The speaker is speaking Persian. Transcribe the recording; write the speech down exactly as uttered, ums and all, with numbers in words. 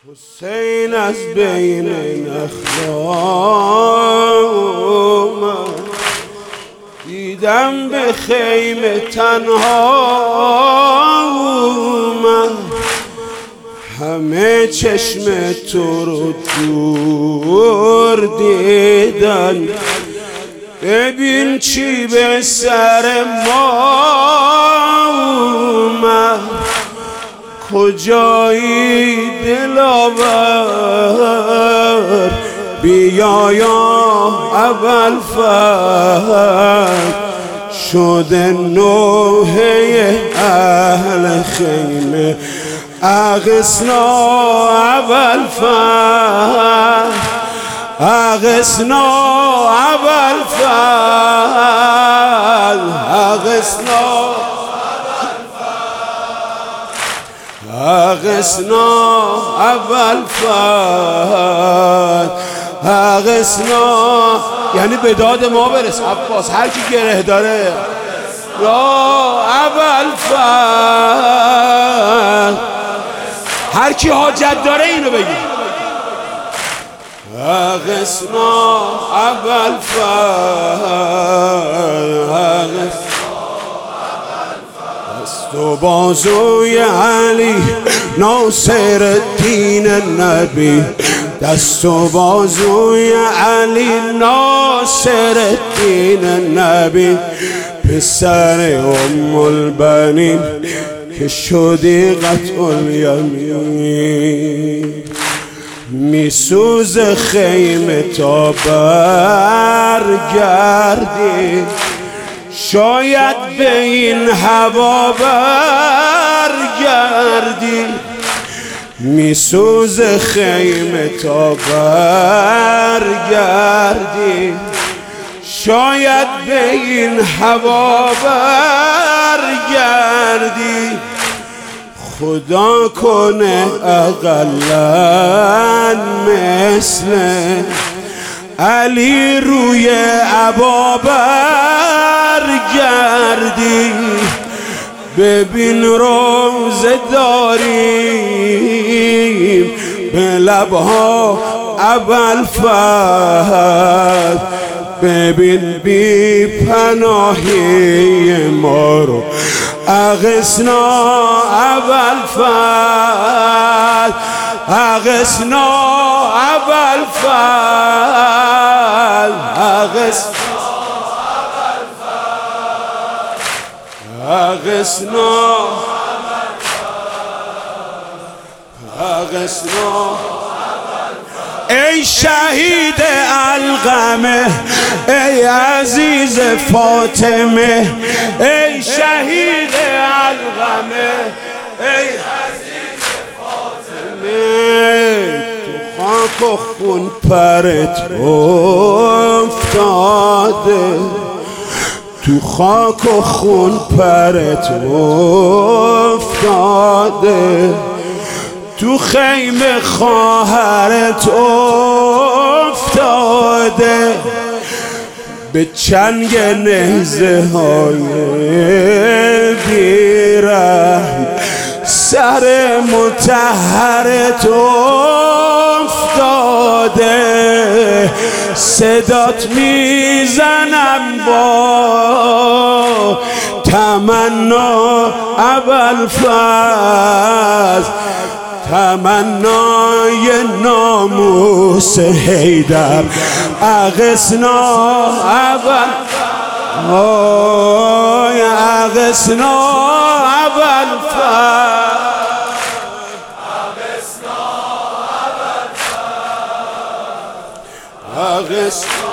حسین از بین نخلا دیدم به خیمه تنها اومد، همه چشم تو رو دور دیدن. ببین چی به سر ما اومد، کجایی دلاور؟ بیا یا اول فرد شده نوحه اهل خیمه، اغثنا اول فرد، اغثنا اول فرد، اغثنا اغثنا اول فرد، اغثنا یعنی به داد ما برس عباس، هر کی گره داره یا اول فرد، هر کی حاجت داره اینو بگی. اغثنا اول فرد، دست و بازوی علی ناصر الدین نبی، دست و بازوی علی ناصر الدین نبی، پسر ام البنین که شدی قطع الیمین. میسوز خیمه تا برگردی، شاید به این هوا برگردی. میسوز خیمه تا برگردی، شاید به این هوا برگردی. خدا کنه اقلن مثل علی روی عبا برگردی. ببین روزه داریم به لبها اول فرد، ببین بی پناهی ما رو اغثنا اول فرد، اغثنا اول فرد، اغثنا اغثنا اغثنا. ای شهید القمه، ای عزیز فاطمه، ای شهید القمه، ای عزیز فاطمه. تو خاک و خون پرت افتاده، تو خاک و خون پرت افتاده، تو خیمه خواهرت افتاده. به چنگ نهزه های بیرحم سر مطهرت افتاده. صدات میزنم با تمنا اول فاز، تمنای ناموس حیدر. اغثنا اول آی اغثنا اول فرد، اغثنا اول فرد، اغثنا